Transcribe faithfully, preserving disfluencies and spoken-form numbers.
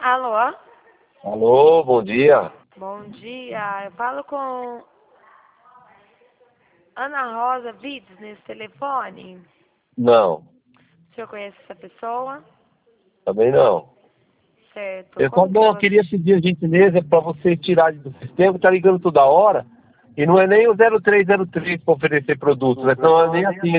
Alô? Alô, bom dia. Bom dia. Eu falo com Ana Rosa Vides nesse telefone. Não, O senhor conhece essa pessoa? também não. Certo. Eu só Como que não eu... queria pedir a gentileza para você tirar do sistema, tá ligando toda hora. E não é nem o zero três zero três para oferecer produtos, né? Então é nem assim.